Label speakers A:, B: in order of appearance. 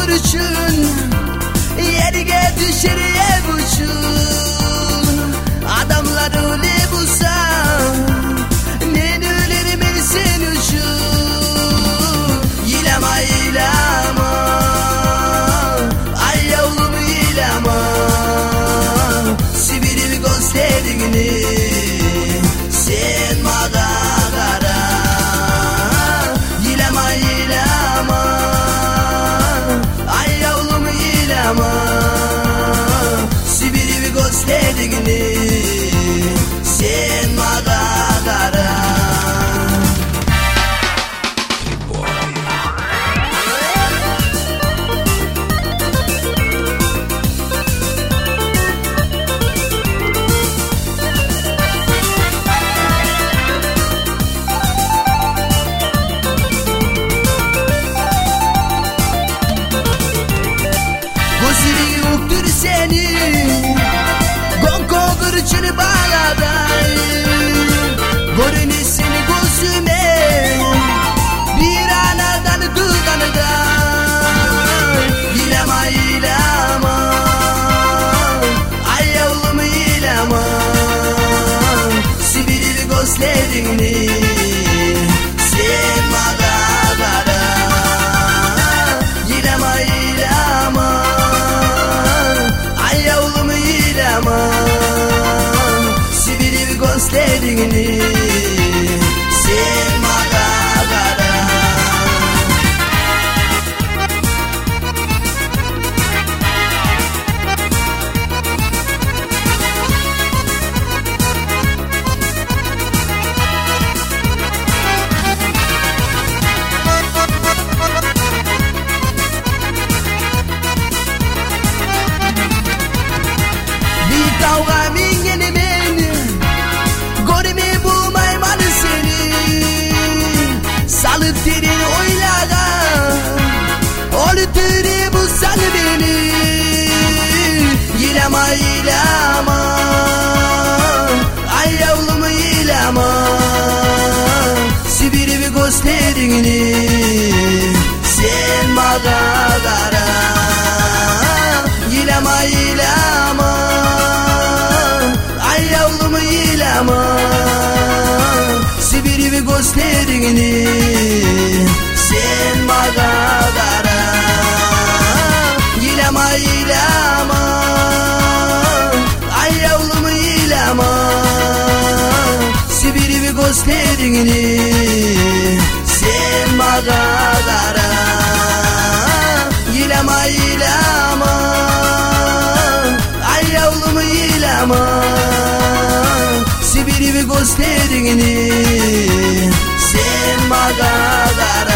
A: duruşun yerge düşer yer buçun adamlar öyle bulsa men ölürüm sen uçun yilama yilama ay yavrum yilama Sibir'in gözlerini sen maga kara yilama yilama ay yavrum yilama Sibir'in gözlerini sen maga kara seni Gonko gırçını bağladay Görünü seni gözüme Bir anadan dudağında Yilama yilama Ay yavrum yilama Sibir'in gözlerini Sen maga kara Yilama yilama Sibir'in gözlerini sen maga kara Kavga mingeni beni Görme bu maymanı seni Salıp derin oylaga Oluturi bu sal beni Yilama yilama Ay yavrum yilama Sibir'in gözlerini Sen maga kara Yilama yilama Ay yavrum yilama Sibir'in gözlerini Sen maga kara Yilama yilama Ay yavrum yilama Sibir'in gözlerini Sen maga kara Yilama yilama Ay yavrum yilama Sibir'in gözlerini sen maga kara